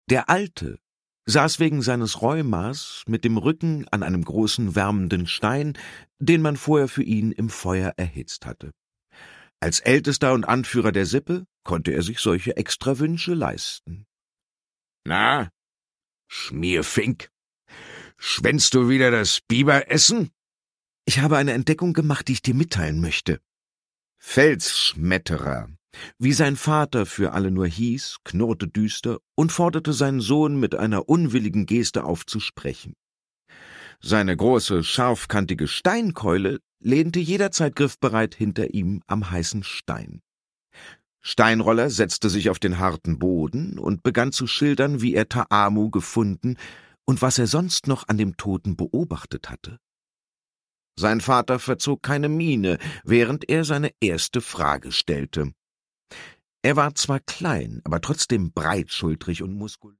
Der Alte saß wegen seines Rheumas mit dem Rücken an einem großen wärmenden Stein, den man vorher für ihn im Feuer erhitzt hatte. Als Ältester und Anführer der Sippe konnte er sich solche Extrawünsche leisten. »Na, Schmierfink, schwänzt du wieder das Biberessen?« »Ich habe eine Entdeckung gemacht, die ich dir mitteilen möchte.« Felsschmetterer, wie sein Vater für alle nur hieß, knurrte düster und forderte seinen Sohn mit einer unwilligen Geste auf zu sprechen. Seine große, scharfkantige Steinkeule lehnte jederzeit griffbereit hinter ihm am heißen Stein. Steinroller setzte sich auf den harten Boden und begann zu schildern, wie er Taamu gefunden und was er sonst noch an dem Toten beobachtet hatte. Sein Vater verzog keine Miene, während er seine erste Frage stellte. Er war zwar klein, aber trotzdem breitschultrig und muskulös.